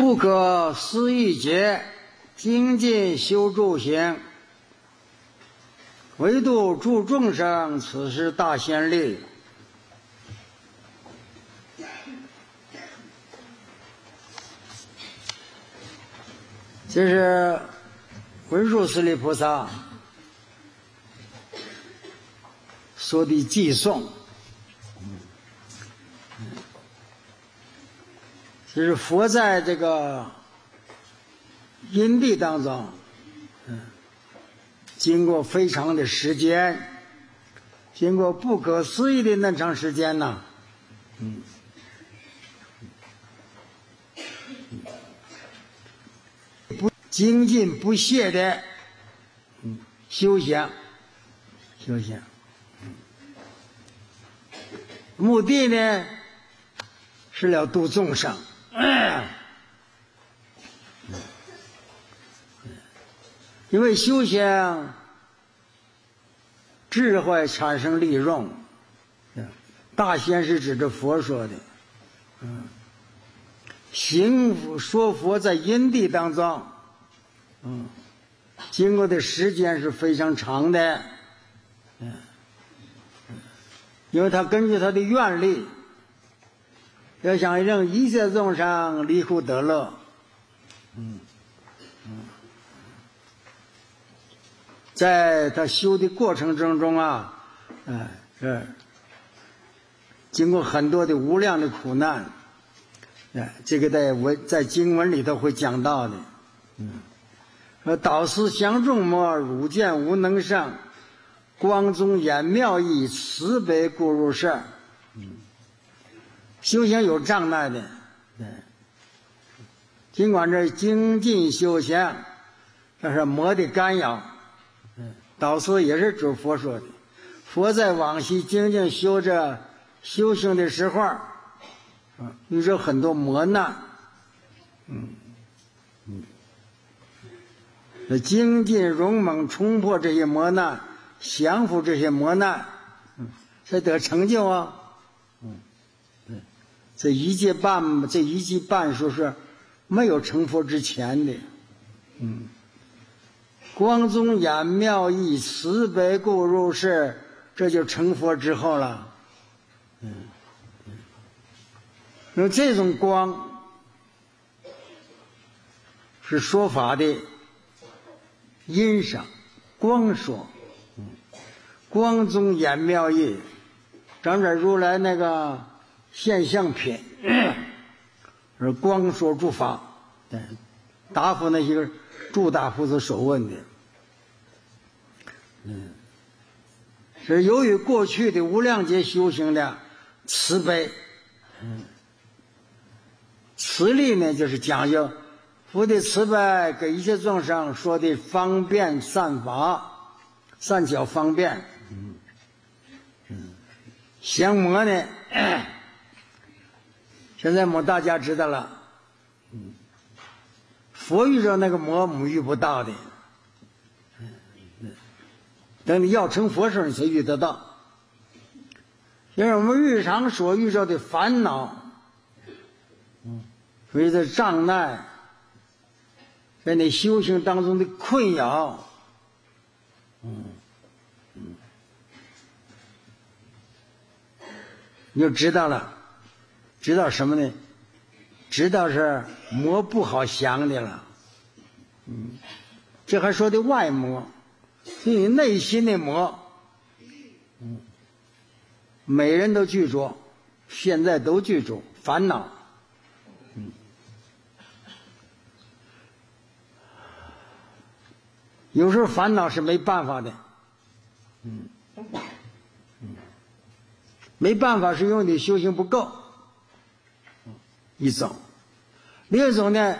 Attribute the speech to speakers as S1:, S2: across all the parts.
S1: 不可思议劫，精进修诸行，唯独诸众生，此是大先例。这是文殊师利菩萨说的偈颂，就是佛在这个因地当中，经过非常的时间，经过不可思议的那长时间呢，不精进不懈的修行，目的呢是了度众生。因为修行智慧产生利用，大仙是指着佛说的，行说佛在因地当中，经过的时间是非常长的，因为他根据他的愿力，要想让一切众生离苦得乐，在他修的过程之中啊，经过很多的无量的苦难，这个在经文里头会讲到的。说导师相众魔，汝见无能胜，光宗眼妙意，慈悲故入世。修行有障碍的，尽管这精进修行，这是魔的干扰。导师也是指佛说的，佛在往昔精进修行的时候，遇着很多磨难，精进勇猛冲破这些磨难，降服这些磨难，才得成就啊。这一劫半说是没有成佛之前的，光宗眼妙意，慈悲故入世，这就成佛之后了。那这种光是说法的因上，光说，光宗眼妙意，咱这如来那个现象品，是光说诸法，答复那些个诸大菩萨所问的，是由于过去的无量劫修行的慈悲，慈力呢就是讲究佛的慈悲给一切众生说的方便善法，善巧方便。降魔呢，现在大家知道了，佛遇着那个魔，我们遇不到的。等你要成佛时，你才遇得到。因为我们日常所遇到的烦恼，所以这障碍，在你修行当中的困扰，你就知道了。知道什么呢？知道是魔不好降的了。这还说的外魔，你内心的魔，每人都具足，现在都具足烦恼。有时候烦恼是没办法的，没办法是因为你修行不够，一种。另一种呢，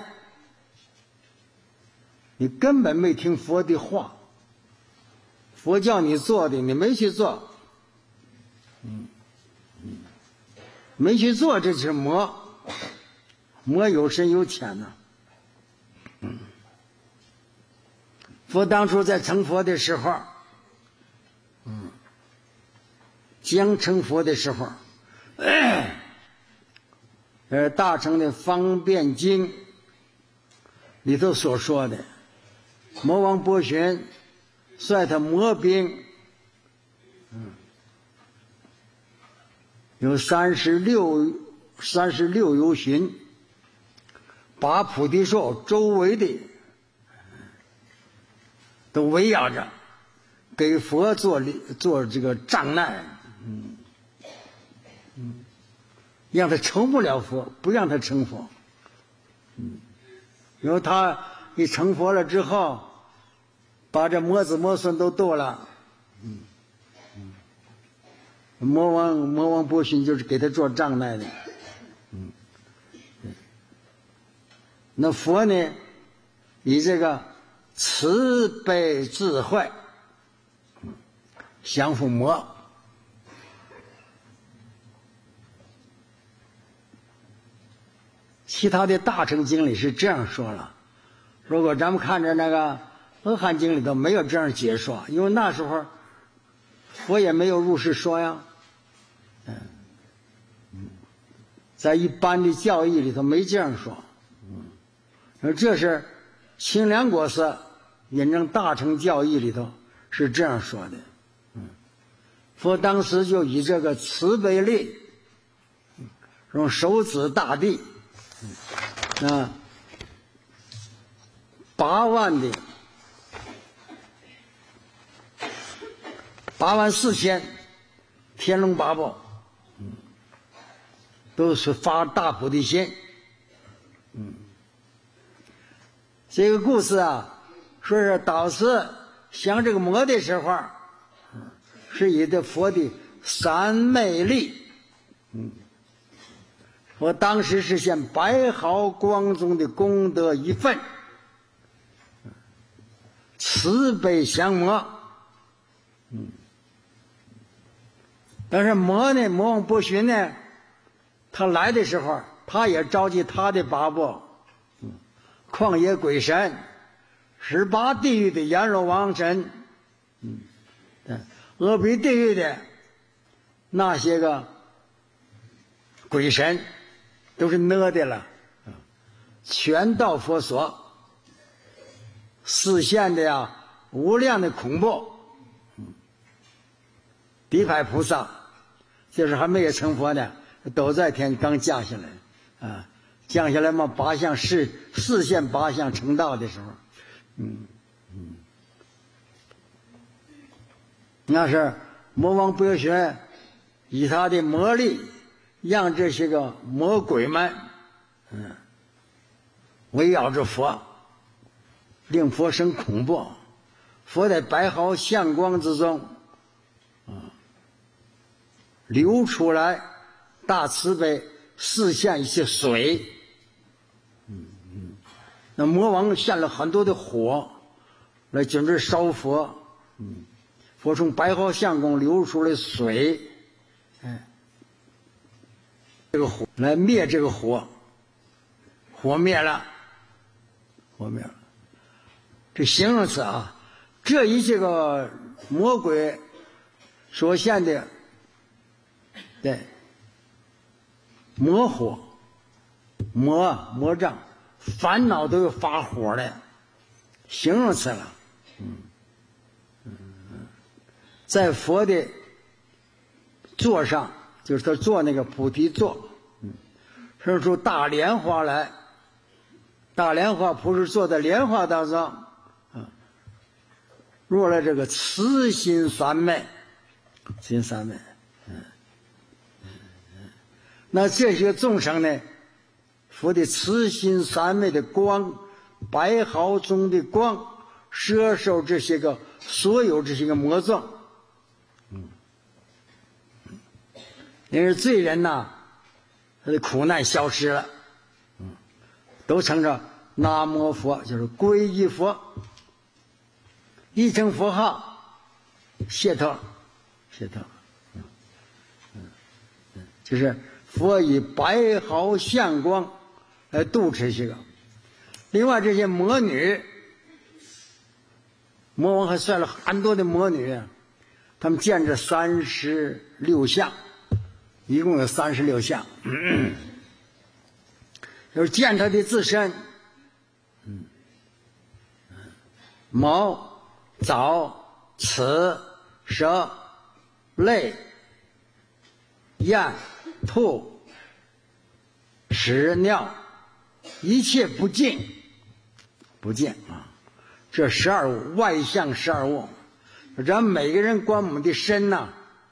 S1: 你根本没听佛的话，佛叫你做的你没去做，没去做，这是魔有深有浅呢。佛当初在成佛的时候，将成佛的时候，大乘的方便经里头所说的，魔王波旬率他魔兵，有36由旬，把菩提树周围的都围绕着，给佛做这个障碍，让他成不了佛，不让他成佛。因为他一成佛了之后，把这魔子魔孙都剁了，魔王波旬就是给他做障碍的。那佛呢，以这个慈悲智慧降伏魔。其他的大乘经里是这样说了，如果咱们看着那个阿含经里头没有这样解说，因为那时候佛也没有入世说呀，在一般的教义里头没这样说，这是清凉果寺引证大乘教义里头是这样说的，佛当时就以这个慈悲力，用手指大地8万4千天龙八部，都是发大菩提心。这个故事啊，说是导师降这个魔的时候，是以这佛的三昧力。我当时是现白毫光宗的功德一份，慈悲降魔。但是魔王波旬呢，他来的时候，他也召集他的八部，旷野鬼神，18地狱的阎罗王神，阿鼻地狱的那些个鬼神，都是哪的了，全到佛所，示现的呀无量的恐怖。地海菩萨就是还没有成佛呢，都在天刚降下来降下来嘛，8相示现8相成道的时候，那是魔王波旬以他的魔力，让这些个魔鬼们围绕着佛，令佛生恐怖。佛在白毫相光之中流出来大慈悲，示现一些水，那魔王现了很多的火来准备烧佛，佛从白毫相光流出来水，这个火来灭这个火，火灭了。这形容词啊，这一些个魔鬼所现的对魔火、魔障、烦恼都有发火的形容词了。在佛的座上，就是他坐那个菩提座，生出大莲花来。大莲花不是坐在莲花当中，入了这个慈心三昧，那这些众生呢，佛的慈心三昧的光，白毫中的光，摄受这些个所有这些个魔众，因为罪人呐，他的苦难消失了，都称着南无佛，就是皈依佛，一称佛号，解脱，就是佛以白毫相光来度这些个。另外这些魔女，魔王还率了很多的魔女，他们见着36相，一共有36相，就是见他的自身， 毛、藻、齿、舌、泪、咽、吐、屎、尿，一切不净，不净啊！这12物，外相12物，咱每个人观我们的身呐，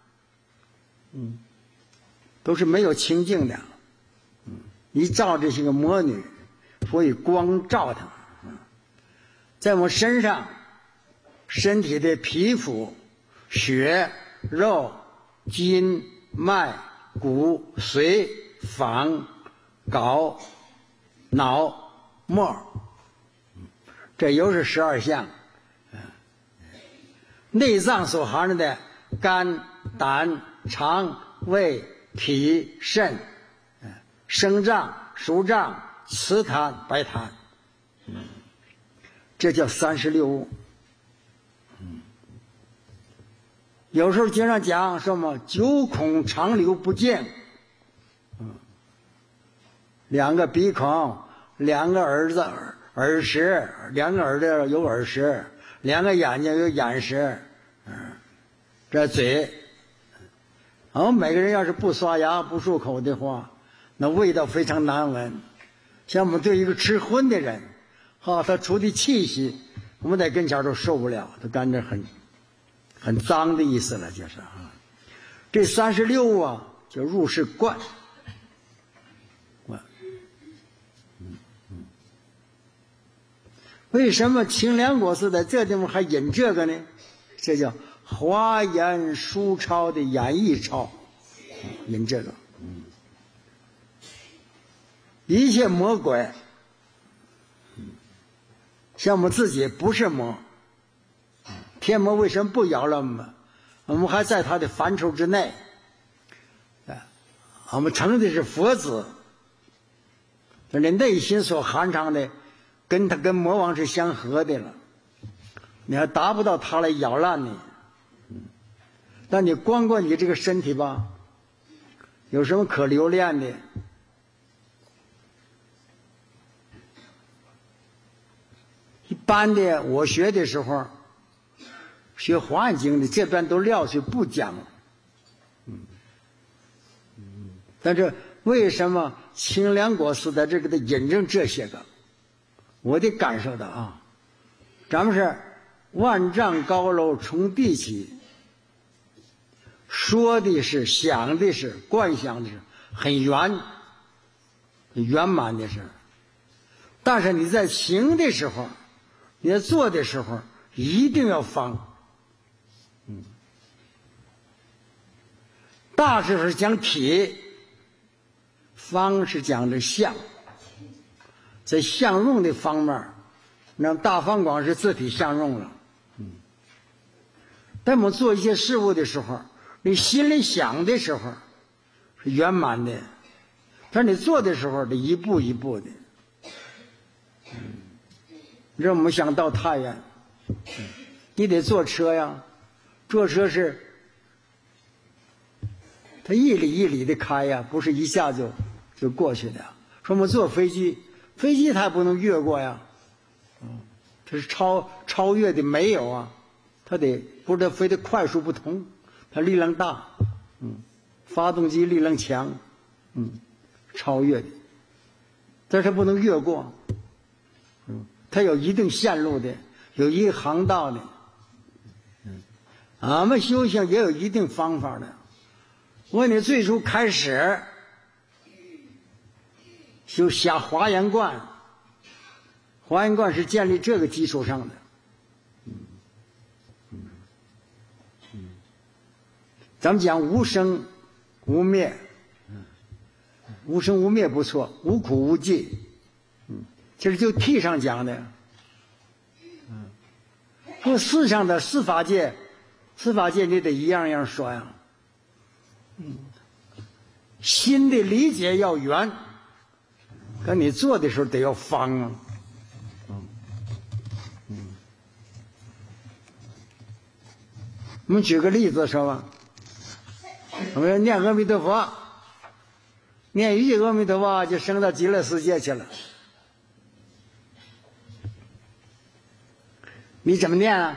S1: 都是没有清净的，一照这些个魔女，所以光照它，在我们身上，身体的皮肤、血、肉、筋、脉、骨、髓、坊、睾、脑、沫，这又是12项。内脏所含着的肝、胆、肠、胃、脾、肾、生脏、熟脏、瓷痰、白痰，这叫36物。有时候经常讲什么九孔长流不净，2个鼻孔，2个耳子耳石，2个耳朵有耳石，2个眼睛有眼石，这嘴，我们每个人要是不刷牙不漱口的话，那味道非常难闻。像我们对一个吃荤的人，他出的气息，我们在跟前都受不了，都感觉很脏的意思了，就是啊。这36物啊，就入是观。为什么清凉果寺在这地方还引这个呢？这叫华严书抄的演义抄，引这个。一切魔鬼，像我们自己不是魔，天魔为什么不咬了我们？我们还在他的范畴之内，我们称的是佛子，你内心所含藏的跟魔王是相合的了，你还达不到他来咬烂你。但你光顾你这个身体吧，有什么可留恋的？一般的我学的时候，学华严经的这边都撂去不讲。但是为什么清凉果寺在这个的引证这些个？我的感受的啊，咱们是万丈高楼从地起，说的是想的是观想的是很圆满的事，但是你在行的时候，你在做的时候一定要方。大师是讲体，方是讲的相，在相用的方面，那大方广是字体相用了。当我们做一些事物的时候，你心里想的时候是圆满的，但你做的时候得一步一步的。让我们想到太原，你得坐车呀，坐车是它一里一里的开呀，不是一下就过去的。说我们坐飞机，飞机它不能越过呀，这是超越的没有啊，它得不是它飞得快速不同，它力量大，发动机力量强，超越的，但是它不能越过，它有一定线路的，有一个航道的，俺们修行也有一定方法的。问你最初开始修下华严观，华严观是建立这个基础上的。咱们讲无生无灭，无生无灭不错，无苦无尽，这是就体上讲的。说世上的司法界你得一样样说呀。心的理解要圆，跟你做的时候得要方啊。我们举个例子说吧，我们念阿弥陀佛，念一句阿弥陀佛就升到极乐世界去了。 你怎么念啊？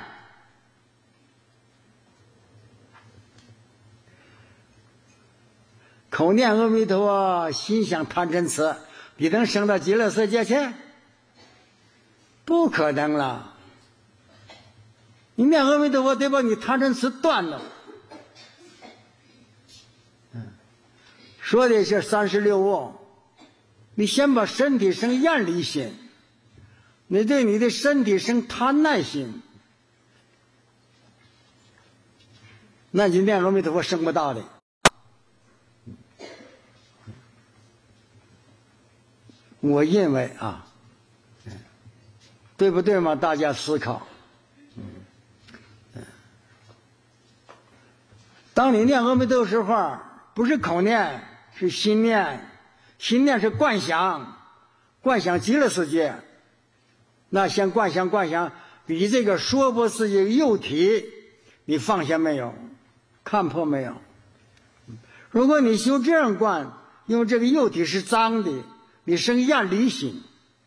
S1: 口念阿弥陀佛，心想贪嗔痴，你能升到极乐世界去？不可能了。你念阿弥陀佛得把你贪嗔痴断了。说的是36物，你先把身体生厌离心，你对你的身体生贪爱心，那你念阿弥陀佛升不到的。我认为啊，对不对吗？大家思考。当你念阿弥陀佛时候，不是口念，是心念。心念是观想，观想极乐世界。那先观想你这个娑婆世界幼体，你放下没有？看破没有？如果你修这样观，因为这个幼体是脏的，你生厌离心。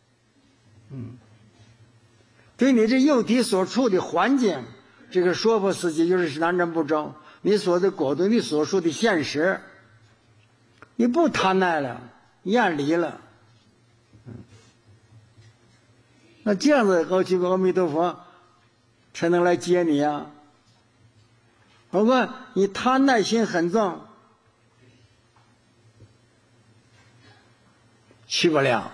S1: 对你这幼体所处的环境，这个娑婆世界就是南辕部洲，你所的果对你所说的现实，你不贪爱了，厌离了。那这样子阿弥陀佛才能来接你啊。如果你贪爱心很重，去不了。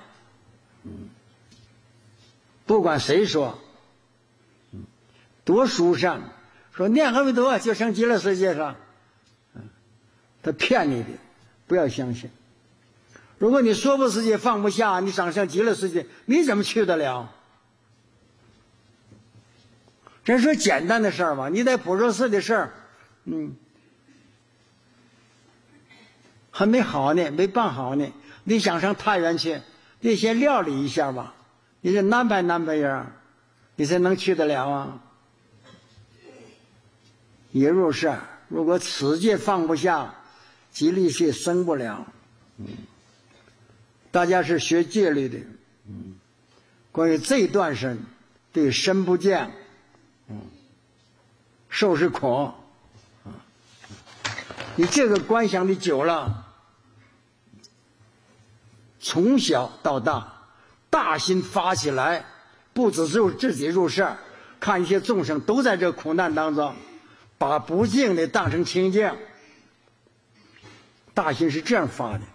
S1: 不管谁说，多书上说念阿弥陀佛就升极乐世界上，他骗你的，不要相信。如果你娑婆世界放不下，你想上极乐世界，你怎么去得了？真说简单的事儿嘛，你在普陀寺的事儿，还没好呢，没办好呢。你想上太原去，你先料理一下吧。你是安排呀，你才能去得了啊。也入是，如果此界放不下，极乐界生不了。大家是学戒律的，关于这一段是对身不见，受是苦。你这个观想的久了，从小到大，大心发起来，不只是自己入世，看一些众生都在这苦难当中，把不净的当成清净，大心是这样发的。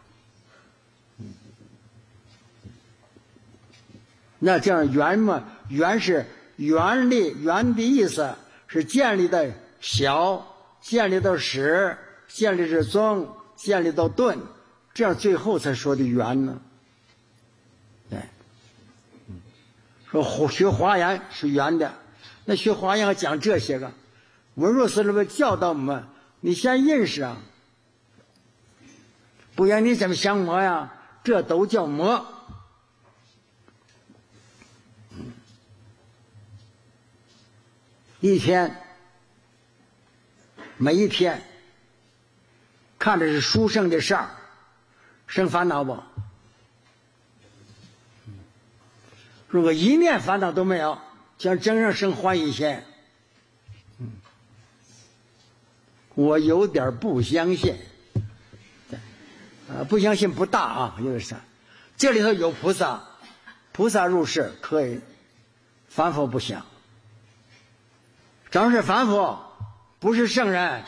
S1: 那这样圆嘛，圆是圆立，圆的意思是建立的小，建立到始，建立至终，建立到顿，这样最后才说的圆呢。对，说学华严是圆的，那学华严讲这些个，文殊师利教导我们，你先认识啊，不然你怎么降魔呀？这都叫魔。一天，每一天看着是殊胜的事儿，生烦恼不？如果一念烦恼都没有，像真正生欢喜心，我有点不相信。不相信不大啊，有点啥？这里头有菩萨，菩萨入世可以，凡夫不行。咱是凡夫，不是圣人。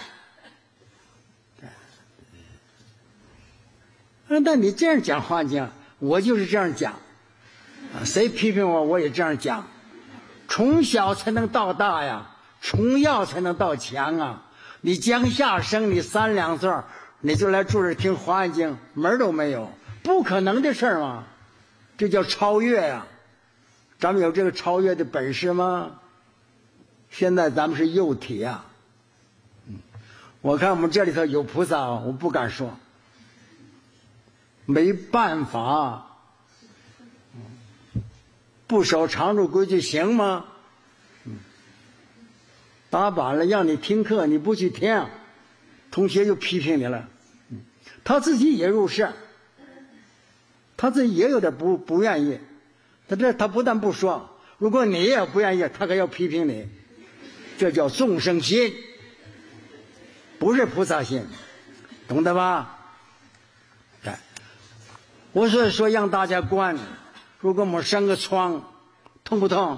S1: 那你这样讲话讲，我就是这样讲，谁批评我，我也这样讲。从小才能到大呀，从幼才能到强啊。你将下生，你3、2岁，你就来住这听华严经，门都没有，不可能的事嘛。这叫超越呀。咱们有这个超越的本事吗？现在咱们是幼体啊。我看我们这里头有菩萨，我不敢说，没办法。不守常住规矩行吗？打板了让你听课，你不去听，同学就批评你了。他自己也入世，他自己也有点不愿意。他不但不说， 如果你也不愿意，他可要批评你。这叫众生心，不是菩萨心，懂得吧？对，我所以说让大家观，如果我们生个疮，痛不痛？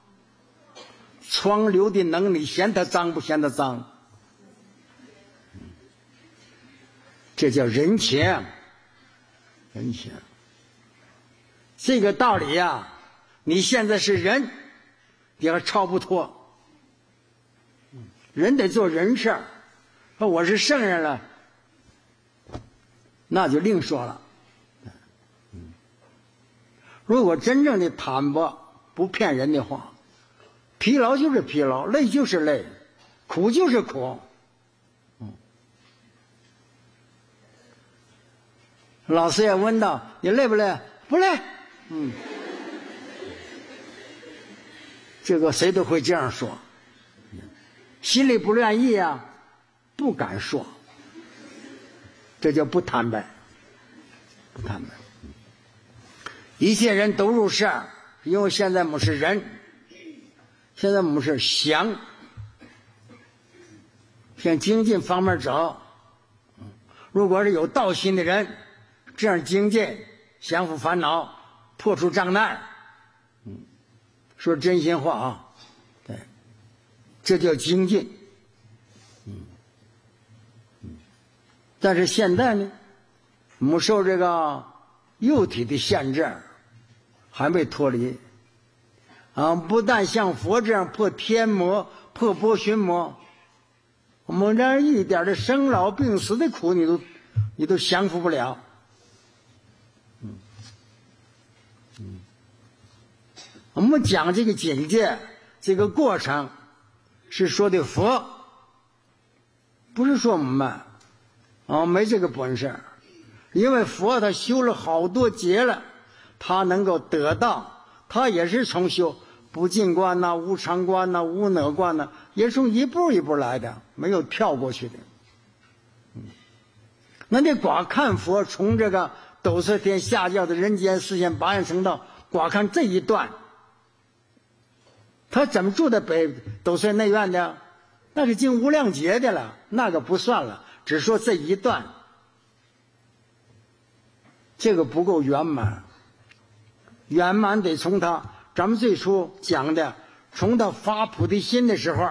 S1: 疮流的能力嫌它脏不嫌它脏？这叫人情，人情。这个道理呀，你现在是人，你还超不脱。人得做人事儿，说我是圣人了，那就另说了。如果真正的坦白不骗人的话，疲劳就是疲劳，累就是累，苦就是苦。老师也问到你累不累？不累。这个谁都会这样说，心里不愿意啊，不敢说，这叫不坦白，不坦白。一切人都入世，因为现在我们是人，现在我们是想向精进方面走。如果是有道心的人，这样精进，降服烦恼，破除障碍，说真心话啊，对，这叫精进。但是现在呢，我们受这个肉体的限制，还没脱离啊！不但像佛这样破天魔、破波旬魔，我们连一点的生老病死的苦你都降服不了。我们讲这个境界，这个过程，是说的佛，不是说我们没这个本事。因为佛他修了好多劫了，他能够得到，他也是从修不净观呐、无常观呐、无我观呐，也是从一步一步来的，没有跳过去的。那你光看佛从这个斗色天下教的人间四现八愿成道，光看这一段，他怎么住在斗色内院的？那是经无量劫的了，那个不算了，只说这一段，这个不够圆满。圆满得从咱们最初讲的，从他发菩提心的时候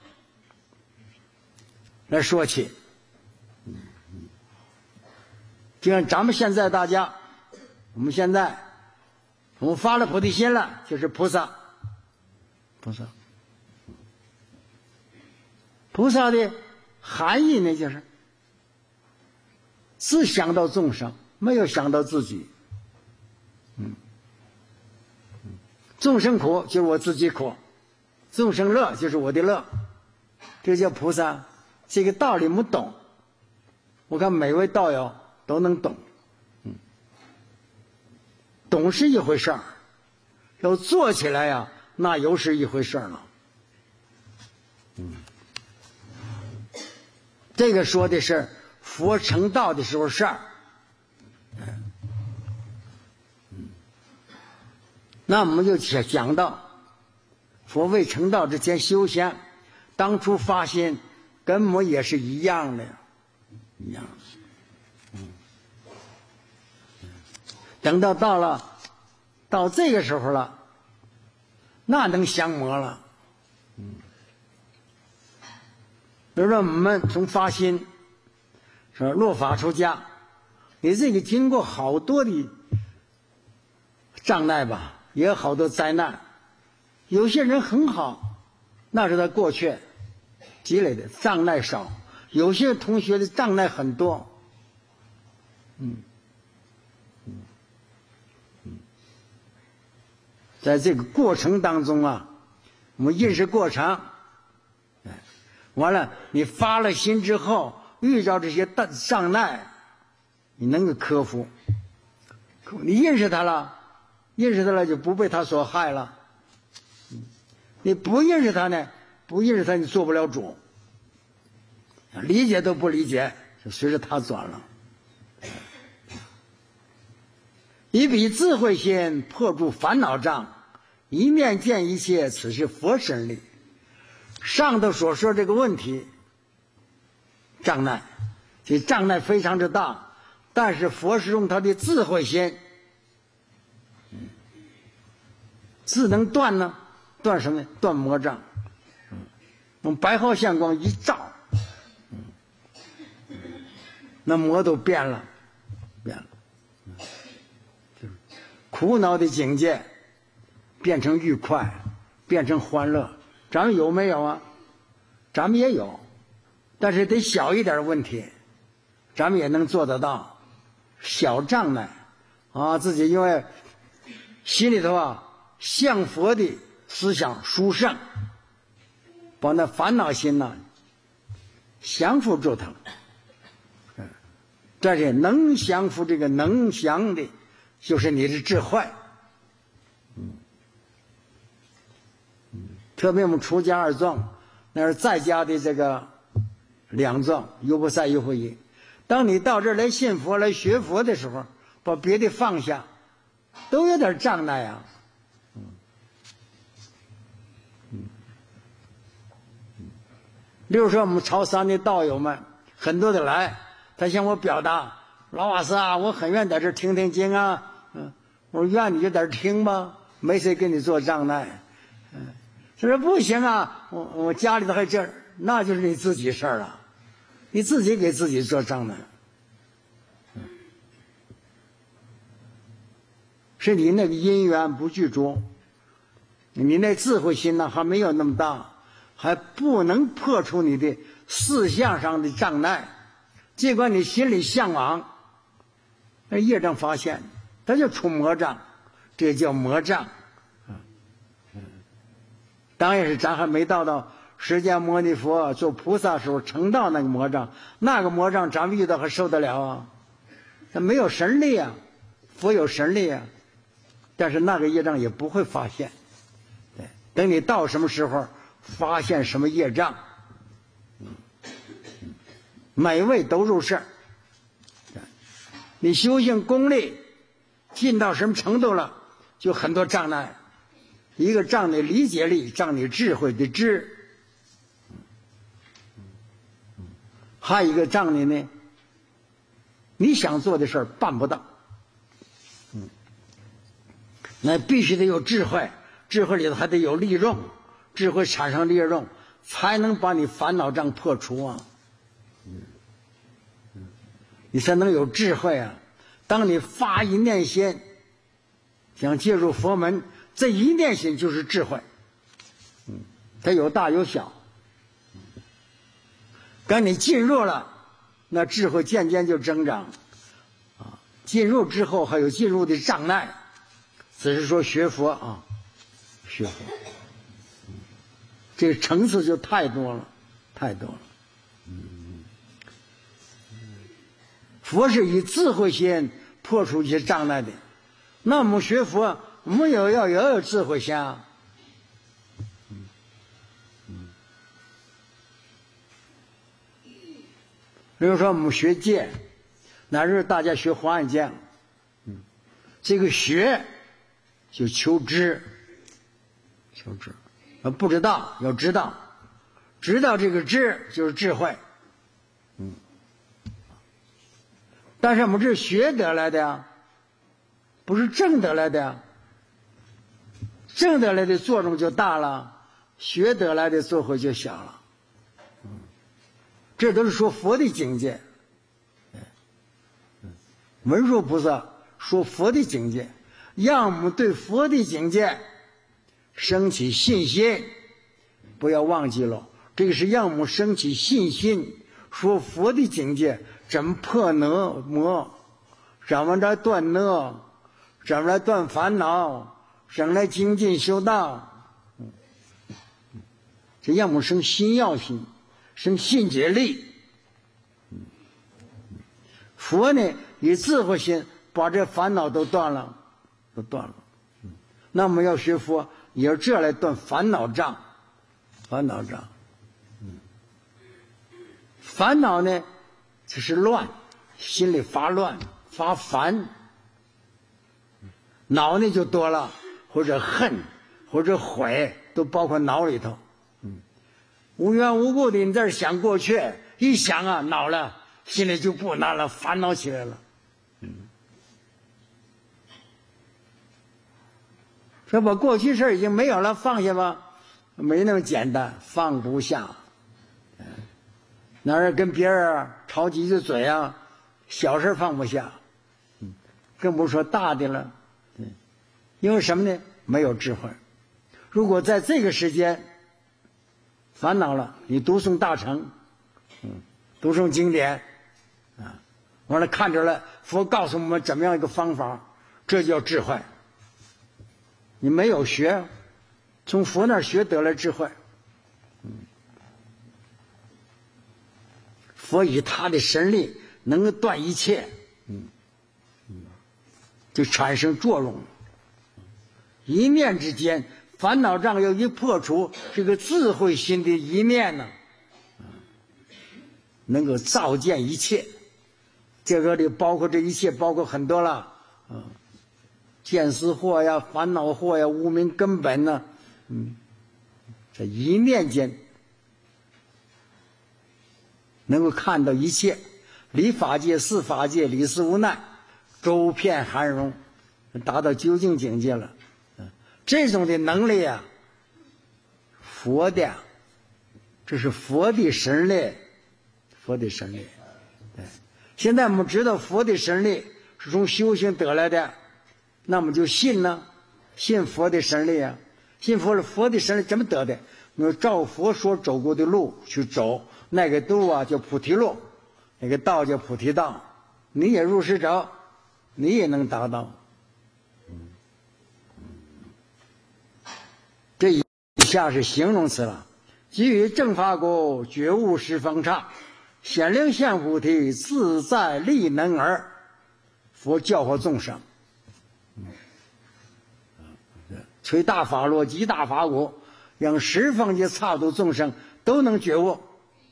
S1: 来说起。就像咱们现在大家，我们发了菩提心了，就是菩萨。菩萨的含义呢，就是只想到众生，没有想到自己。众生苦就是我自己苦，众生乐就是我的乐，这叫菩萨。这个道理我们懂，我看每位道友都能懂。懂是一回事儿，要做起来呀，那又是一回事儿了。这个说的是佛成道的时候事儿。那我们就讲到佛未成道之前修仙，当初发心跟我们也是一样的，一样。等到这个时候了，那能降魔了。比如说我们从发心说落法出家，你这个经过好多的障碍吧，也有好多灾难。有些人很好，那是他过去积累的障碍少，有些同学的障碍很多。在这个过程当中啊，我们认识过程，完了你发了心之后，遇到这些障碍，你能够克服。你认识他了就不被他所害了。你不认识他呢，你做不了主，理解都不理解，就随着他转了。以彼智慧心破除烦恼障， 一念见一切，此是佛身力。上头所说这个问题，障碍，这障碍非常之大，但是佛是用他的智慧心，智能断呢？断什么？断魔障。用白毫线光一照，那魔都变了，就是苦恼的境界变成愉快，变成欢乐。咱们有没有啊？咱们也有，但是得小一点问题，咱们也能做得到。小障碍啊，自己因为心里头啊向佛的思想殊胜，把那烦恼心呢降服住它了。这是能降服，这个能降的就是你的智慧。特别我们出家二众，那是在家的这个两众，优不塞优不一。当你到这儿来信佛来学佛的时候，把别的放下，都有点障碍啊。例如说我们潮汕的道友们很多的来，他向我表达，老法师啊，我很愿在这听听经啊。我说愿你就在这听吧，没谁给你做障碍。他说不行啊，我家里头还这，那就是你自己事儿了，你自己给自己做障碍，是你那个因缘不具足，你那智慧心呢还没有那么大，还不能破除你的思想上的障碍。尽管你心里向往，那业障发现，它就出魔障，这叫魔障。当然是咱还没到释迦牟尼佛做菩萨时候成道那个魔障，那个魔障咱们遇到还受得了啊？他没有神力啊，佛有神力啊，但是那个业障也不会发现。对，等你到什么时候发现什么业障，每位都入世。你修行功力进到什么程度了，就很多障碍。一个障你理解力，障你智慧的智，还有一个障你呢，你想做的事儿办不到。那必须得有智慧，智慧里头还得有利用，智慧产生利用，才能把你烦恼障破除啊。你才能有智慧啊。当你发一念心想介入佛门，这一念心就是智慧，它有大有小。当你进入了，那智慧渐渐就增长啊。进入之后还有进入的障碍，只是说学佛啊，学佛，这个层次就太多了，太多了。佛是以智慧心破除一些障碍的，那我们学佛，我们要有智慧心啊。比如说我们学戒，那时候大家学华严经，这个学就求知，求知，不知道要知道，知道这个知就是智慧。但是我们这是学得来的呀，不是证得来的呀。证得来的作用就大了，学得来的作用就小了。这都是说佛的境界。文殊菩萨说佛的境界，让我们对佛的境界升起信心，不要忘记了，这个是让我们升起信心。说佛的境界怎么破魔，怎么来断恶，怎么来断烦恼，怎么来精进修道，这让我们生信要心，生信解力。佛呢以智慧心把这烦恼都断了，都断了。那我们要学佛，也要这来断烦恼障，烦恼障。烦恼呢，这是乱，心里发乱发烦，恼呢就多了，或者恨， 或者悔，都包括脑里头。无缘无故的你在这想过去，一想啊，恼了，心里就不难了，烦恼起来了。说把过去事已经没有了，放下吧，没那么简单，放不下。哪儿跟别人吵几句嘴啊，小事放不下，更不说大的了。因为什么呢？没有智慧。如果在这个时间烦恼了，你读诵大乘，读诵经典，完了看着了，佛告诉我们怎么样一个方法，这叫智慧。你没有学，从佛那儿学得了智慧。佛以他的神力能够断一切，就产生作用。一念之间，烦恼障要一破除，这个智慧心的一念呢，能够照见一切。这个里包括这一切，包括很多了，见思惑呀、烦恼惑呀、无明根本呢，这一念间能够看到一切，理法界、事法界，理事无难，周遍含容，达到究竟境界了。这种的能力啊，佛的，这是佛的神力，佛的神力。对，现在我们知道佛的神力是从修行得来的，那么就信呢，信佛的神力啊，信佛的神力怎么得的？那照佛所走过的路去走，那个路啊叫菩提路，那个道叫菩提道，你也入世找，你也能达到。这以下是形容词了。基于正法果，觉悟十方刹，显灵现菩提，自在力能而佛教化众生。吹大法络，集大法果，让十方界刹度众生都能觉悟，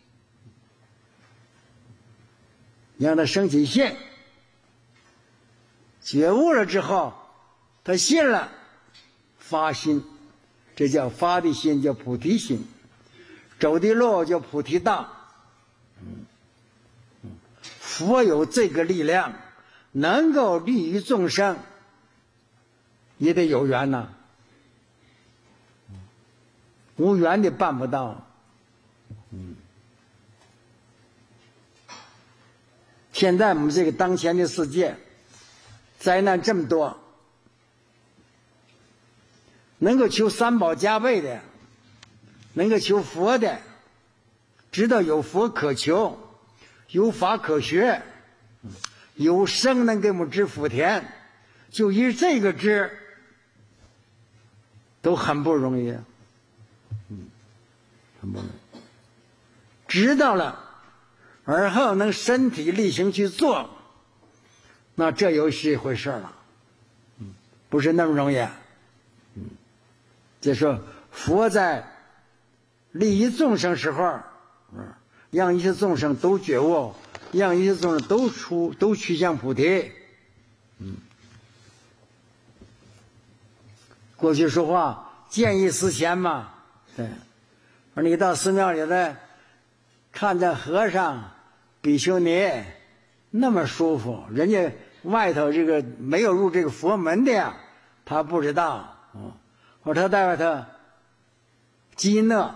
S1: 让他升起信。觉悟了之后，他信了，发心。这叫发的心，叫菩提心；走的路叫菩提道。佛有这个力量，能够利于众生，也得有缘呐。无缘的办不到。现在我们这个当前的世界，灾难这么多。能够求三宝加倍的，能够求佛的，知道有佛可求，有法可学，有生能给我们知福田，就以这个知都很不容易，很不容易。知道了，而后能身体力行去做，那这又是一回事了，不是那么容易。就说佛在利益众生时候，让一切众生都觉悟，让一切众生都趋向菩提。过去说话见异思迁嘛，对。而你到寺庙里来，看着和尚、比丘尼那么舒服，人家外头这个没有入这个佛门的呀，他不知道。或者他在外头饥饿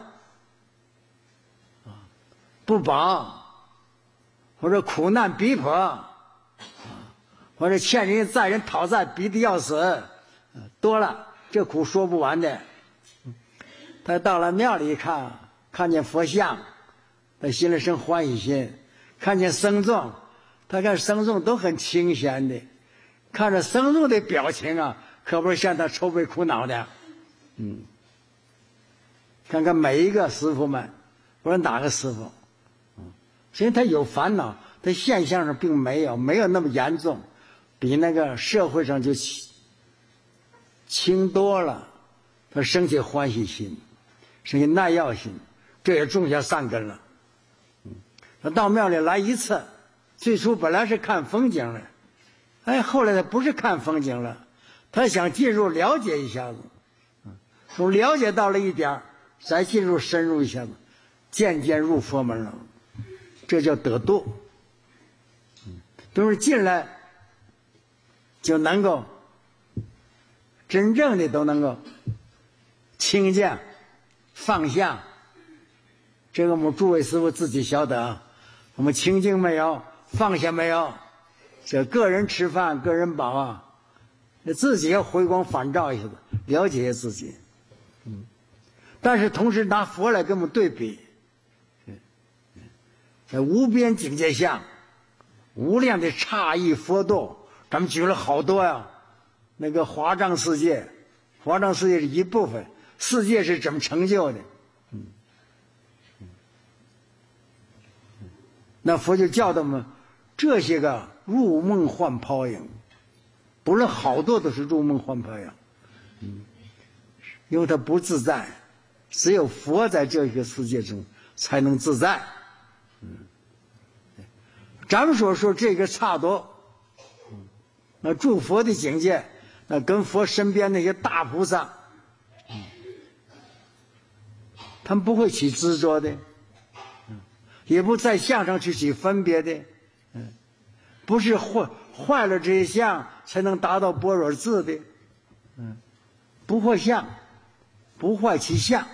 S1: 不饱，或者苦难逼迫，或者欠人债人讨债逼得要死，多了，这苦说不完的。他到了庙里一看，看见佛像，他心里生欢喜心；看见僧众，他看僧众都很清闲的，看着僧众的表情啊，可不是像他愁眉苦恼的。看看每一个师傅们，不论哪个师傅，所以他有烦恼，他现象上并没有那么严重，比那个社会上就轻多了。他生起欢喜心，生起耐药心，这也种下善根了。他到庙里来一次，最初本来是看风景的，后来他不是看风景了，他想进入了解一下子。 从了解到了一点，再进入深入一下子，渐渐入佛门了，这叫得度。都是进来就能够真正的都能够清净放下。这个我们诸位师父自己晓得啊，我们清净没有，放下没有，这个人吃饭个人饱啊，自己要回光返照一下子，了解自己。但是同时拿佛来跟我们对比，无边境界相，无量的差异佛度，咱们举了好多呀。那个华藏世界，华藏世界是一部分，世界是怎么成就的？那佛就教导我们，这些个入梦幻泡影，不论好多都是入梦幻泡影，因为它不自在，只有佛在这个世界中才能自在。咱们所说这个差多，那诸佛的境界，那跟佛身边那些大菩萨，他们不会起执着的，也不在相上去起分别的，不是坏了这些相才能达到般若智的，不坏相，不坏其相，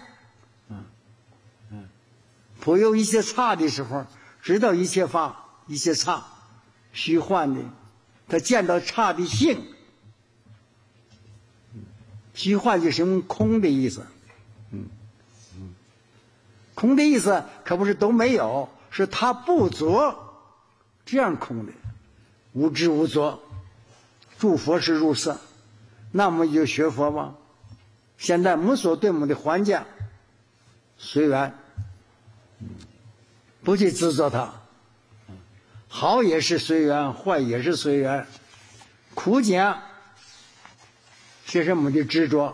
S1: 普有一切差的时候，知道一切法一切差虚幻的，他见到差的性，虚幻就是空的意思，空的意思可不是都没有，是他不着，这样空的，无知无着。诸佛是入色，那我们就学佛吧。现在我们所对我们的环境随缘，不去执着它，好也是随缘，坏也是随缘，苦境是什么的执着，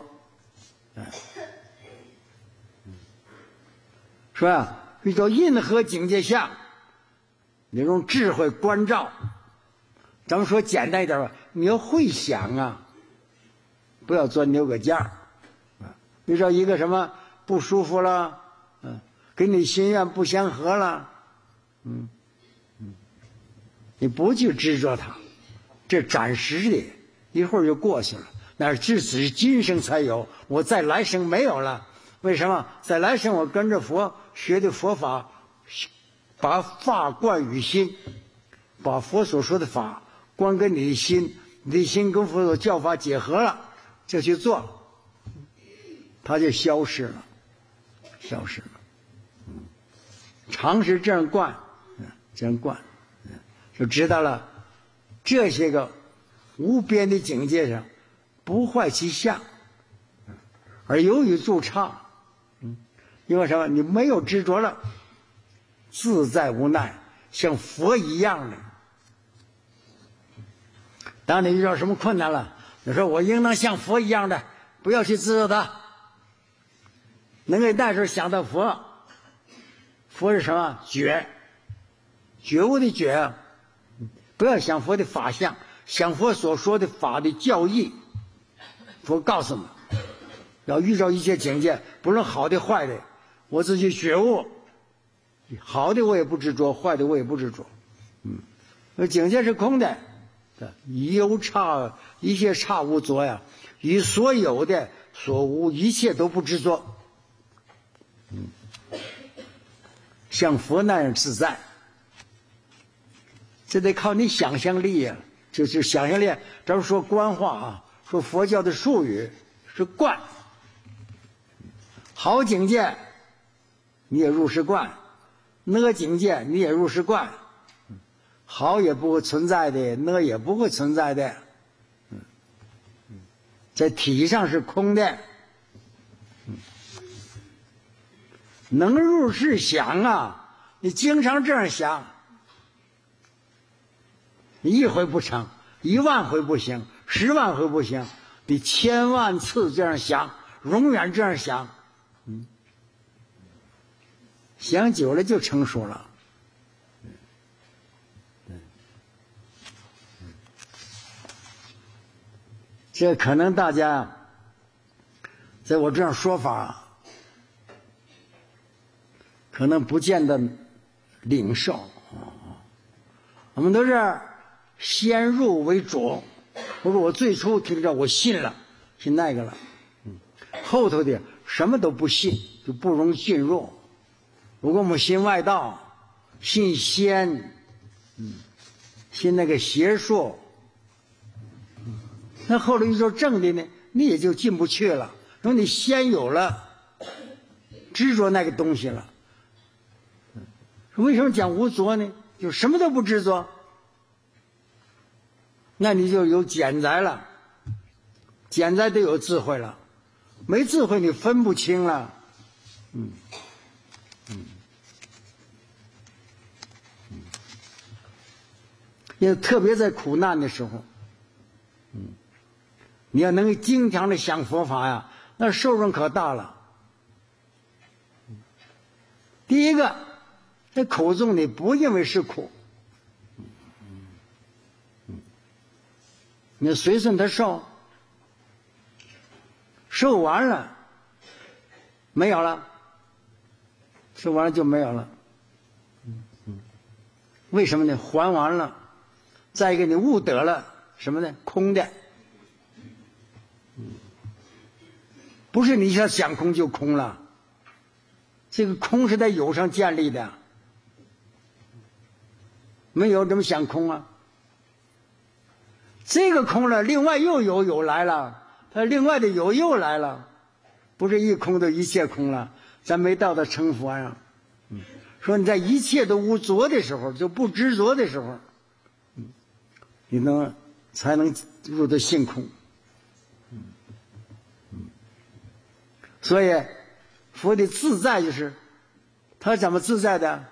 S1: 是吧？遇到任何境界下，那种智慧关照，咱们说简单一点吧，你要会想啊，不要钻牛角尖儿。遇到一个什么不舒服了，跟你心愿不相合了，你不去执着它，这暂时的，一会儿就过去了。那只是今生才有，我再来生没有了。为什么？再来生我跟着佛学的佛法，把法贯于心，把佛所说的法关跟你的心，你的心跟佛所教法结合了，就去做，它就消失了，消失了。常是这样灌，这样灌，就知道了这些个无边的境界上不坏其相，而由于住差，因为什么？你没有执着了，自在无奈，像佛一样的。当你遇到什么困难了，你说我应当像佛一样的，不要去执着它。能给那时候想到佛，佛是什么？觉悟的觉，不要想佛的法相，想佛所说的法的教义。佛告诉你，要遇到一切境界，不论好的坏的，我自己觉悟，好的我也不执着，坏的我也不执着。那境界是空的，有差一切差无着呀，与所有的所无一切都不执着。像佛那样自在，这得靠你想象力呀，就是想象力。咱们说官话啊，说佛教的术语是观，好境界你也入是观，那境界你也入是观，好也不会存在的，那也不会存在的，在体上是空的。能入是想啊，你经常这样想，你一回不成，10000回不行，100000回不行，你1000万次这样想，永远这样想，想久了就成熟了。这可能大家在我这样说法，可能不见得领受。我们都是先入为主，我说我最初听着我信了，信那个了，后头的什么都不信，就不容易进入。如果我们信外道，信仙，信那个邪术，那后来遇到正的呢，你也就进不去了。因为你先有了执着那个东西了。为什么讲无着呢？就什么都不执着，那你就有减灾了，减灾就有智慧了。没智慧你分不清了。也特别在苦难的时候，你要能经常的想佛法呀，那受用可大了。第一个，这苦中你不认为是苦，你随顺他受，受完了没有了，受完了就没有了。为什么呢？还完了。再一个，你悟得了什么呢？空的，不是你想空就空了，这个空是在有上建立的，没有怎么想空啊？这个空了，另外又有来了，它另外的有又来了，不是一空的一切空了，咱没到达成佛呀。说你在一切都无着的时候，就不执着的时候，你才能入得性空。所以佛的自在就是他怎么自在的？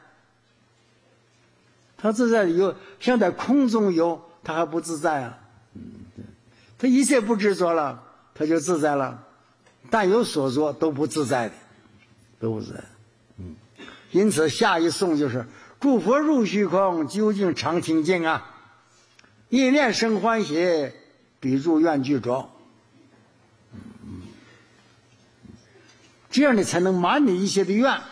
S1: 他自在的游，像在空中游，他还不自在啊。他一切不执着了，他就自在了。但有所着都不自在的，都不自在。因此下一颂就是诸佛入虚空，究竟常清净啊。一念生欢喜，彼入愿具着。这样你才能满你一切的愿。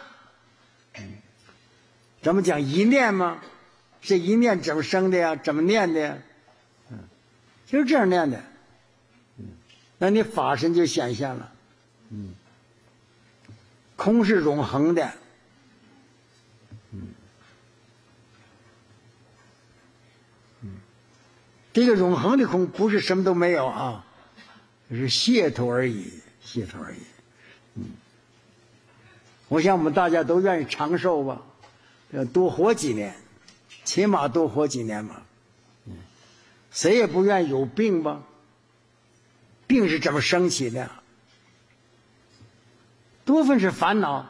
S1: 咱们讲一念吗？这一念怎么生的呀？怎么念的呀？就是这样念的。那你法身就显现了。空是永恒的。这个永恒的空不是什么都没有啊，是噱头而已，噱头而已。我想我们大家都愿意长寿吧，要多活几年，起码多活几年吧。谁也不愿意有病吧？病是怎么生起的？多分是烦恼。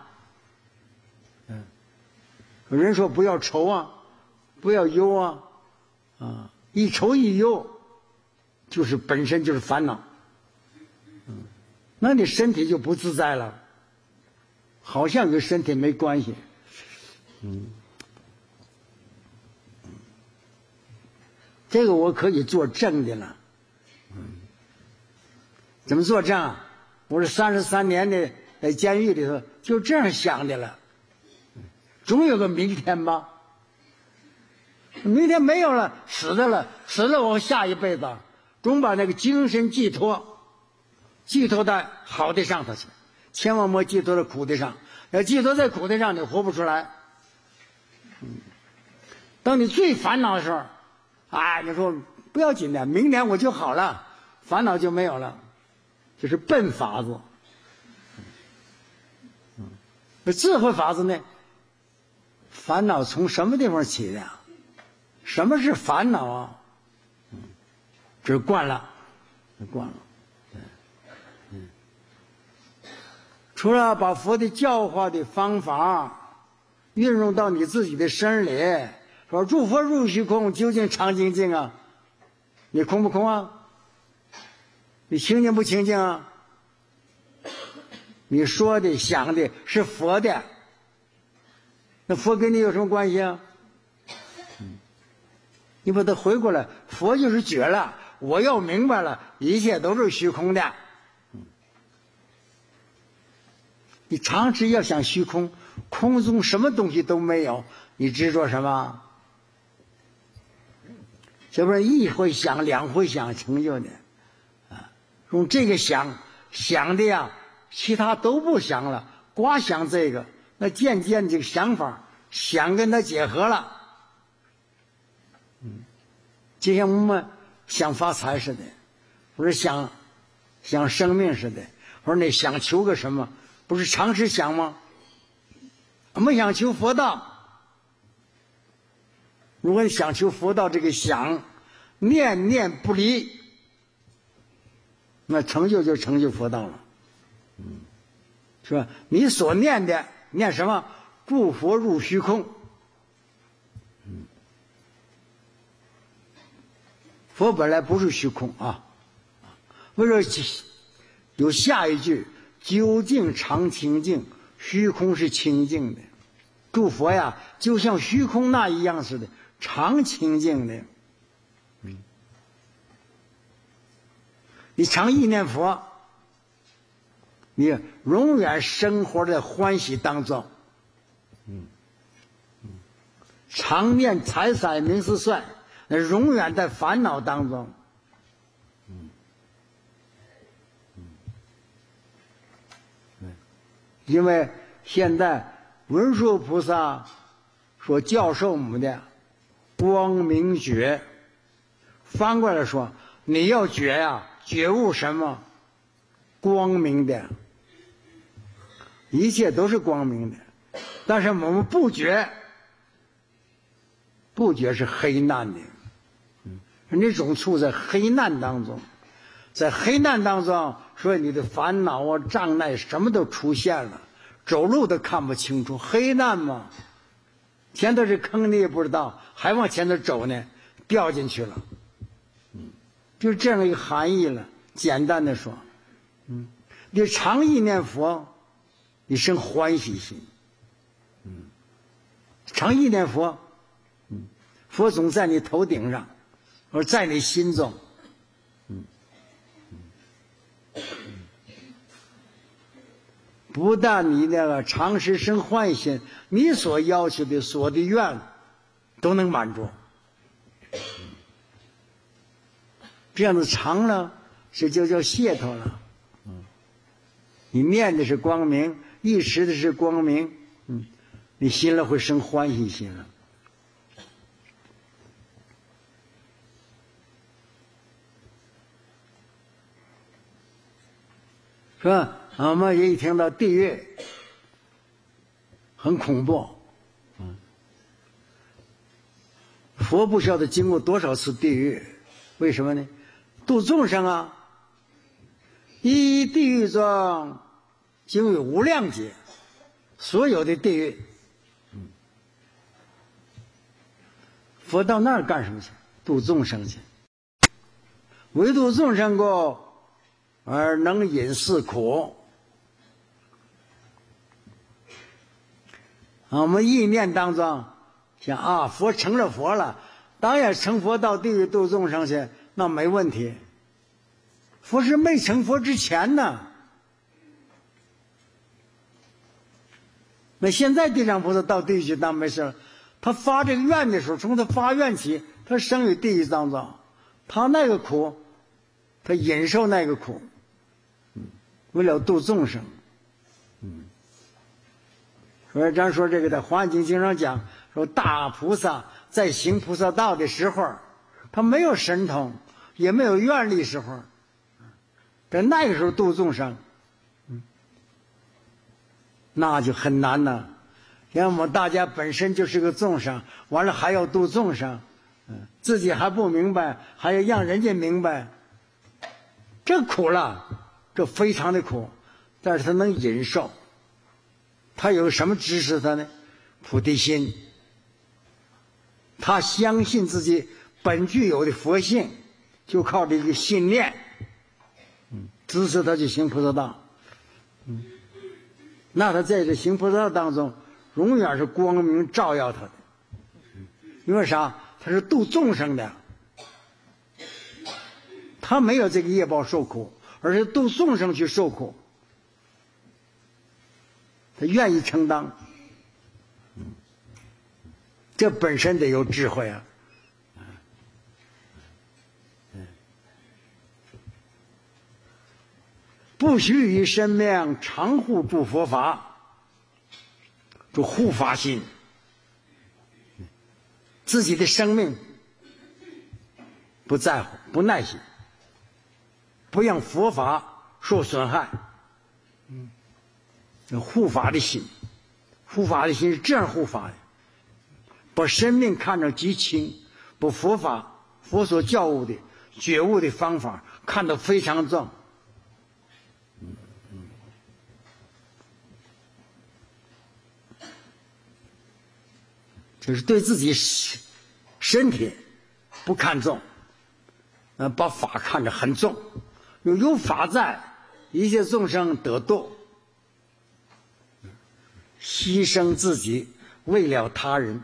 S1: 有人说不要愁啊，不要忧啊，一愁一忧，就是本身就是烦恼。那你身体就不自在了，好像跟身体没关系。这个我可以做证的了。怎么做证？我是33年的在监狱里头就这样想的了。总有个明天吧。明天没有了，死了我下一辈子总把那个精神寄托在好的上头去，千万莫寄托在苦的上。要寄托在苦的上，你活不出来。当你最烦恼的时候，你说不要紧的，明年我就好了，烦恼就没有了，这是笨法子。智慧法子呢？烦恼从什么地方起的？什么是烦恼啊？这是惯了。除了把佛的教化的方法运用到你自己的身里，说诸佛入虚空，究竟常清净啊？你空不空啊？你清净不清净啊？你说的想的是佛的，那佛跟你有什么关系啊？你把它回过来，佛就是觉了，我要明白了，一切都是虚空的。 你常知要想虚空，空中什么东西都没有，你执着什么？这不是一回想两回想成就的啊！用这个想的呀，其他都不想了，光想这个，那渐渐这个想法想跟它结合了，就像我们想发财似的，不是想生命似的，或者那想求个什么，不是常时想吗？我们想求佛道，如果你想求佛道，这个想念念不离，那成就佛道了，是吧？你所念的念什么？诸佛入虚空，佛本来不是虚空啊。为什么有下一句？究竟常清净，虚空是清净的。诸佛呀，就像虚空那一样似的，常清净的。你常意念佛，你永远生活在欢喜当中。常念财色名食睡，那永远在烦恼当中。因为现在文殊菩萨所教授我们的光明觉，翻过来说，你要觉呀，觉悟什么？光明的，一切都是光明的。但是我们不觉是黑暗的，你总处在黑暗当中，在黑暗当中，所以你的烦恼啊、障碍什么都出现了，走路都看不清楚，黑暗嘛，前头是坑你也不知道，还往前头走呢，掉进去了，就是这样一个含义了。简单的说，你常意念佛，你生欢喜心，常意念佛，佛总在你头顶上，而在你心中，不但你那个常时生欢喜心，你所要求的所的愿都能满足。这样子长了，这就叫解脱了。你念的是光明，一时的是光明，你心里会生欢喜心了。是吧？我们也一听到地狱很恐怖，佛不晓得经过多少次地狱，为什么呢？度众生啊！一地狱中经有无量劫，所有的地狱，佛到那儿干什么去？度众生去，唯度众生过而能饮是苦。我们意念当中想啊，佛成了佛了，当然成佛到地狱度众生去，那没问题。佛是没成佛之前呢，那现在地上菩萨到地狱去当没事了，他发这个愿的时候，从他发愿起，他生于地狱当中，他那个苦，他忍受那个苦，为了度众生。所以咱说这个在《华严经》经常讲，说大菩萨在行菩萨道的时候，他没有神通，也没有愿力时候，在那个时候度众生，那就很难了。像我们大家本身就是个众生，完了还要度众生，自己还不明白，还要让人家明白，这苦了，这非常的苦，但是他能忍受。他有什么支持他呢？菩提心，他相信自己本具有的佛性，就靠这个信念，支持他去行菩萨道。那他在这行菩萨道当中，永远是光明照耀他的。因为啥？他是度众生的，他没有这个业报受苦，而是度众生去受苦。 他愿意承担。这本身得有智慧啊。不须以身命常护诸佛法，这护法心，自己的生命不在乎，不耐心，不让佛法受损害。护法的心，护法的心是这样护法的，把生命看成极轻，把佛法佛所教悟的觉悟的方法看得非常重。就是对自己身体不看重，把法看得很重，有法在，一切众生得度，牺牲自己为了他人。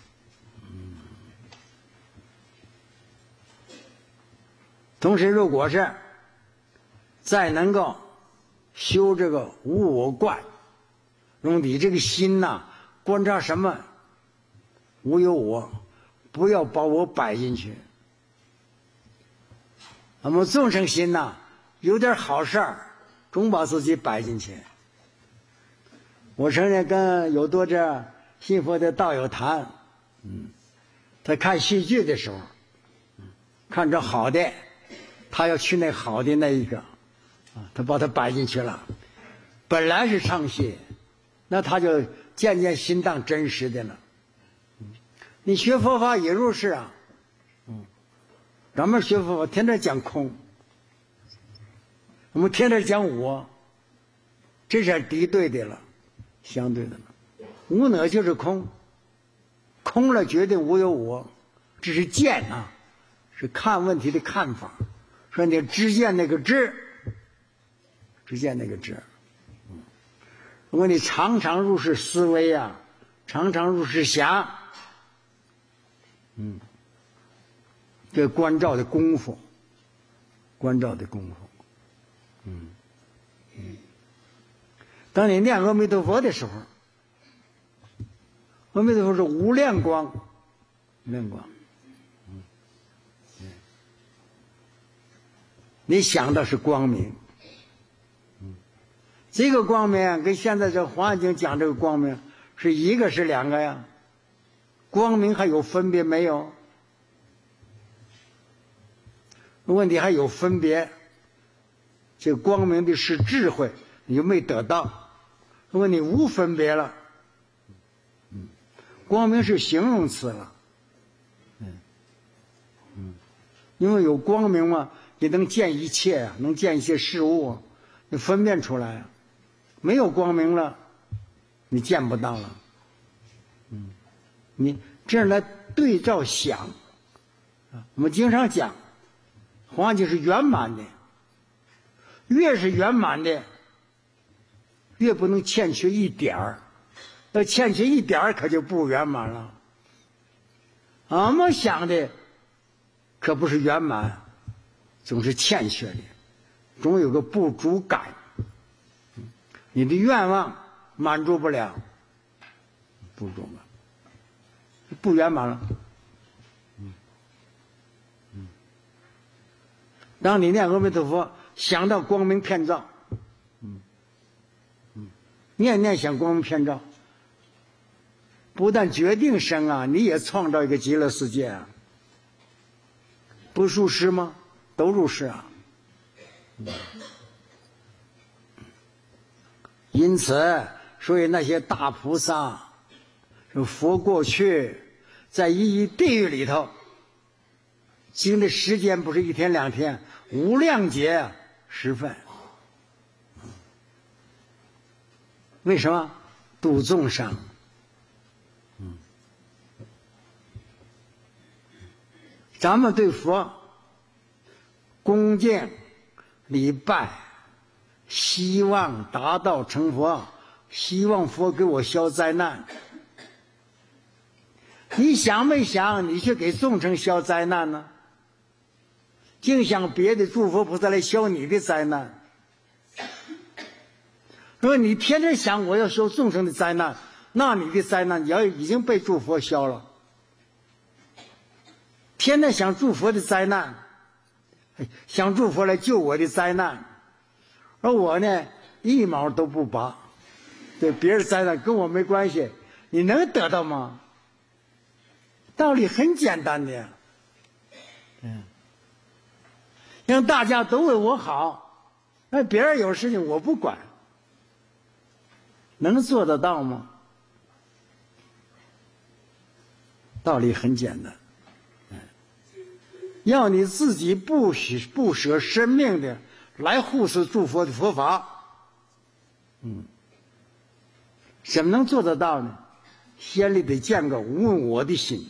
S1: 同时，如果是再能够修这个无我观，用你这个心呐，观察什么？无有我，不要把我摆进去。我们众生心呐，有点好事儿，总把自己摆进去。我曾经跟有多这信佛的道友谈，他看戏剧的时候，看着好的，他要去那好的那一个，他把它摆进去了。本来是唱戏，那他就渐渐心当真实的了。你学佛法也如是啊，咱们学佛法天天讲空，我们天天讲我，这是敌对的了，相对的了。无我就是空，空了决定无有我，这是见啊，是看问题的看法。说你知见那个知，知见那个知。如果你常常入世思维啊，常常入世想。这关照的功夫，关照的功夫，当你念阿弥陀佛的时候，阿弥陀佛是无量光，无量光，你想的是光明，这个光明跟现在这华严经讲这个光明是一个是两个呀？光明还有分别没有？如果你还有分别，这个光明的是智慧，你就没得到。如果你无分别了，光明是形容词了，因为有光明嘛，你能见一切啊，能见一切事物啊，你分辨出来啊。没有光明了，你见不到了。你这样来对照想，我们经常讲，黄经是圆满的，越是圆满的，越不能欠缺一点儿。要欠缺一点儿，可就不圆满了。俺们想的可不是圆满，总是欠缺的，总有个不足感。你的愿望满足不了，不足了。不圆满了。当你念阿弥陀佛，想到光明遍照，念念想光明遍照，不但决定生啊，你也创造一个极乐世界啊，不入世吗？都入世啊。因此，所以那些大菩萨。佛过去在一地狱里头经的时间不是一天两天，无量劫时分。为什么？度众生。咱们对佛恭敬礼拜，希望达到成佛，希望佛给我消灾难。你想没想你去给众生消灾难呢？净想别的诸佛菩萨来消你的灾难。 如果你天天想我要受众生的灾难，那你的灾难已经被诸佛消了。天天想诸佛的灾难，想诸佛来救我的灾难，而我呢一毛都不拔，对别人灾难跟我没关系，你能得到吗？道理很简单的呀，让大家都为我好，那别人有事情我不管，能做得到吗？道理很简单，要你自己不舍生命的来护持诸佛的佛法，怎么能做得到呢？先里得建个无我的心，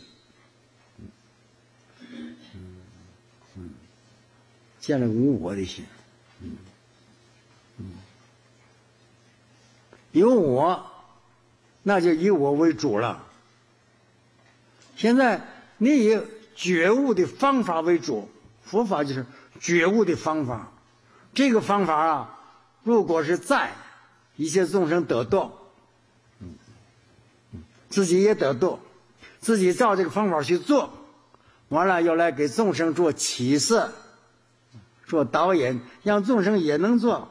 S1: 建了无我的心，有我，那就以我为主了。现在你以觉悟的方法为主，佛法就是觉悟的方法。这个方法啊，如果是在一切众生得度，自己也得度，自己照这个方法去做，完了又来给众生做启示，做导引，让众生也能做，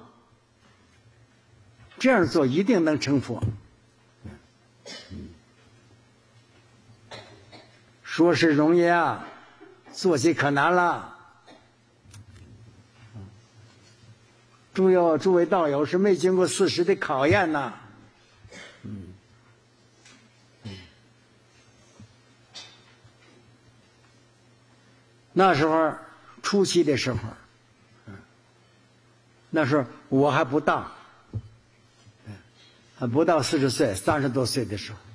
S1: 这样做一定能成佛。说是容易啊，做起可难了。诸位道友是没经过事实的考验呐。那时候初期的时候，那时候我还不大，还不到40岁，30多岁的时候，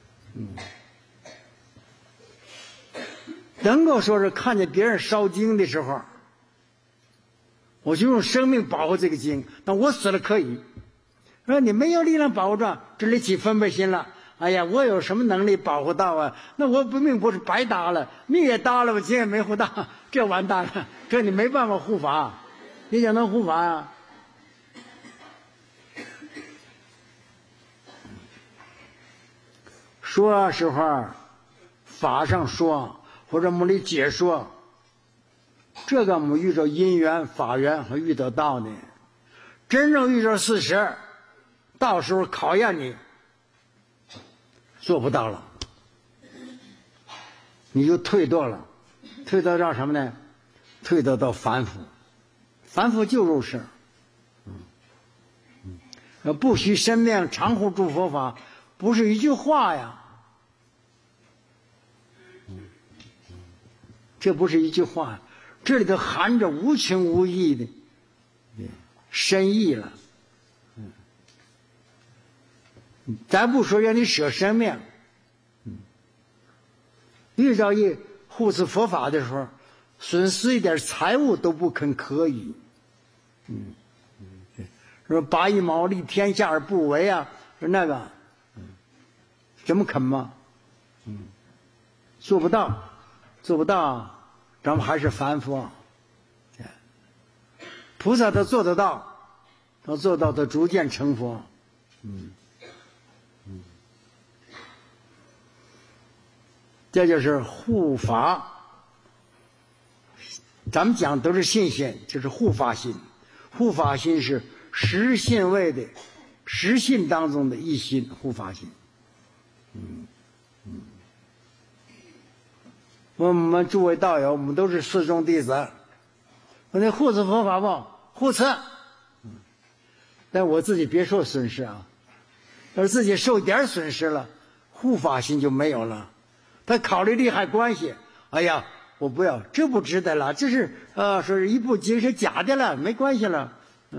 S1: 能够说是看见别人烧经的时候，我就用生命保护这个经，那我死了可以。说你没有力量保护着，这里起分别心了。哎呀，我有什么能力保护到啊？那我命不是白搭了，命也搭了，我经也没护到，这完蛋了。这你没办法护法，你想能护法啊？说实话，法上说或者我们的解说，这个我们遇着因缘法缘和遇得到呢，真正遇着事实，到时候考验你，做不到了，你就退堕了，退堕到什么呢？退堕到凡夫，凡夫就如是。不许生命常护诸佛法，不是一句话呀，这不是一句话，这里头含着无情无义的深意了。咱不说让你舍生命，遇着一护持佛法的时候，损失一点财物都不肯可以。说拔一毛利天下而不为啊，说那个，怎么肯吗？做不到，做不到，咱们还是凡夫。菩萨他做得到，他做到他逐渐成佛。这就是护法。咱们讲都是信心，就是护法心。护法心是十信位的十信当中的一心，护法心。我们诸位道友，我们都是四众弟子，我那护持佛法不护持，但我自己别受损失啊。要是自己受点损失了，护法心就没有了。他考虑利害关系，哎呀，我不要，这不值得了，这是说是一部经是假的了，没关系了。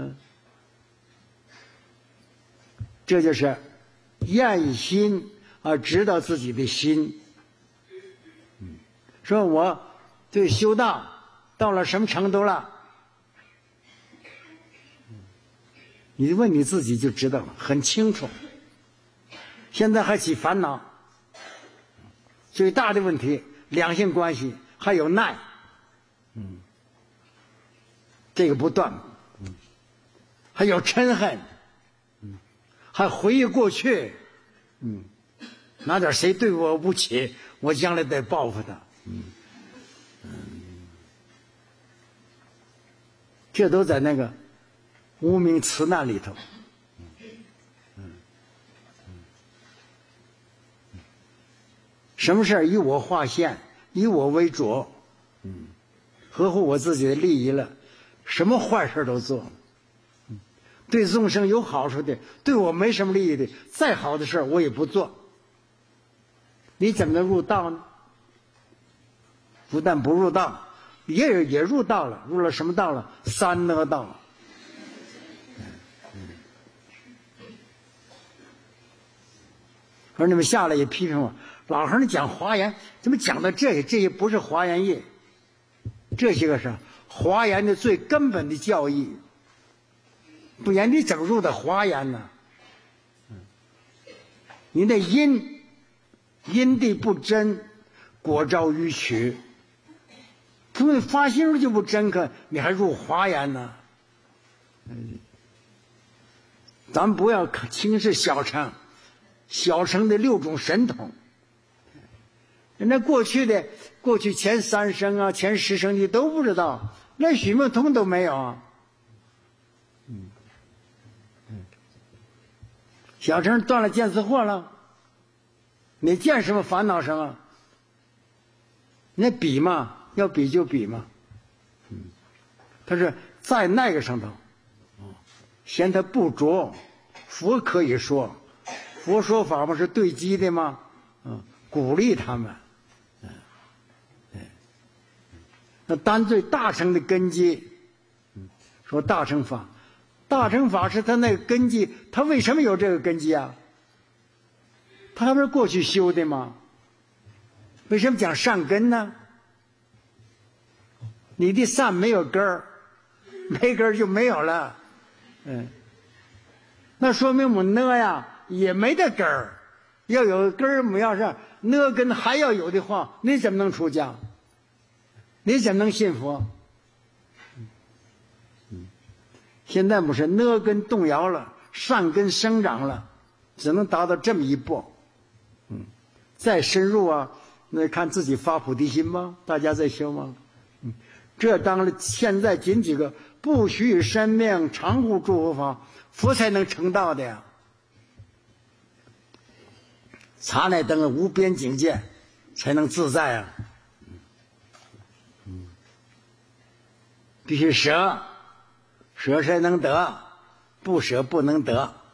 S1: 这就是验心而知道自己的心。说我对修道到了什么程度了，你问你自己就知道了，很清楚。现在还起烦恼，最大的问题两性关系还有耐，这个不断，还有嗔恨， 还回忆过去，哪点谁对我不起，我将来得报复他，这都在那个无名慈难里头。什么事儿以我划线，以我为主，合乎我自己的利益了，什么坏事都做，对众生有好处的，对我没什么利益的，再好的事我也不做。你怎么能入道呢？不但不入道，也入道了，入了什么道了？三阿道。而你们下来也批评我，老和尚讲华严，怎么讲到这些不是华严业，这些个是华严的最根本的教义，不然你怎么入的华严呢？你那因地不真，果招迂曲。从你发心就不真可，你还入华严呢？咱们不要轻视小乘，小乘的6种神通。人家过去前3生啊，前10生你都不知道，连许梦通都没有啊。小乘断了见思惑了，你见什么烦恼什么？那比嘛，要比就比嘛。他是在那个上头，嫌他不着，佛可以说，佛说法嘛是对机的嘛，鼓励他们。那单对大乘的根基，说大乘法，大乘法是他那个根基，他为什么有这个根基啊？他不是过去修的吗？为什么讲善根呢？你的善没有根儿，没根儿就没有了。那说明我们呢呀也没得根儿，要有根儿，我们要是呢根还要有的话，你怎么能出家？你怎么能信佛？现在不是呢根动摇了，善根生长了，只能达到这么一步。再深入啊，那看自己发菩提心吗？大家在修吗？这当然现在仅几个不许生命常护诸佛法，佛才能成道的呀。刹那等无边境界才能自在啊。必须舍才能得，不舍不能得。